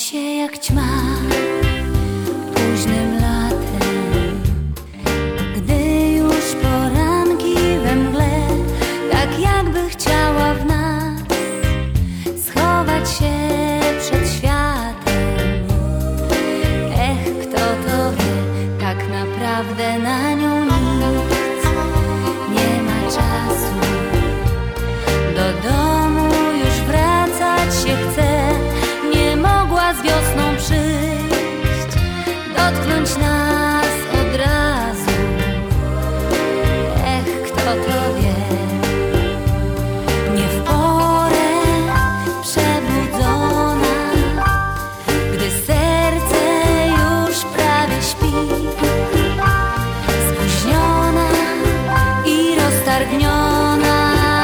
się jak ćma późnym latem, gdy już poranki we mgle, tak jakby chciała w nas schować się przed światem. Kto to wie, tak naprawdę na nią nic nie ma czasu. Do domu już wracać się chce, nie mogła z wiosną przyjść, dotknąć nas od razu. Kto to wie, nie w porę przebudzona, gdy serce już prawie śpi, spóźniona i roztargniona.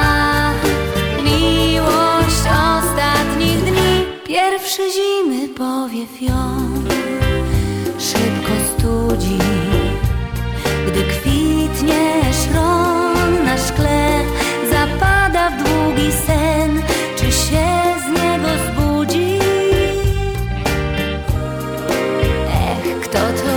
Miłość ostatnich dni, pierwszy zimy powiew ją szybko studzi, gdy kwitnie szron na szkle, zapada w długi sen, czy się z niego zbudzi? Kto to